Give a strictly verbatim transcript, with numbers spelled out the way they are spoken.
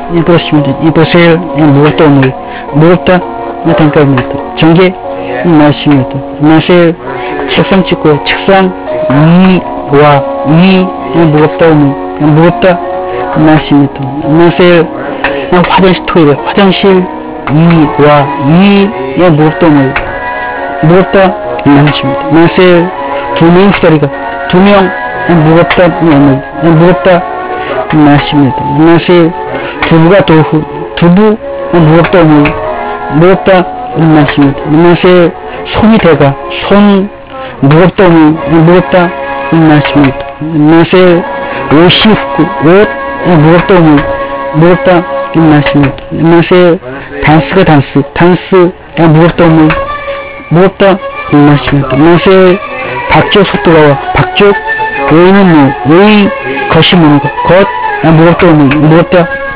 예, 그렇습니다. 이 보세요. 예, 무겁다 오물. 무겁다 단가입니다. 전개 말씀입니다. 마세요. 책상 찍고요. 책상 위와 위 예, 무겁다 오물. 예, 무겁다 말씀입니다. 마세요. 예, 화장실 토이레 화장실 위와 위 예, 무겁다 오물. 무겁다 말씀입니다. 마세요. 두 명 기다리가 두 명 예, 무겁다 오물. 예, 무겁다 말씀입니다. 마세요. 두부가 도후 두부 예, 무겁다 오물. 무겁다 말씀입니다. 마세요. 손이 대가 손 무겁다 오물. 예, 무겁다 말씀입니다. 마세요. 옷이 훅 옷 예, 무겁다 오물. 무겁다 말씀입니다. 마세요. 단스가 단스 단스 예, 무겁다 오물. 무겁다 말씀입니다. 마세요. 박쪽 속도가 박쪽 의는 무 의 것이 무는 것 것 예, 무겁다 오물. 무겁다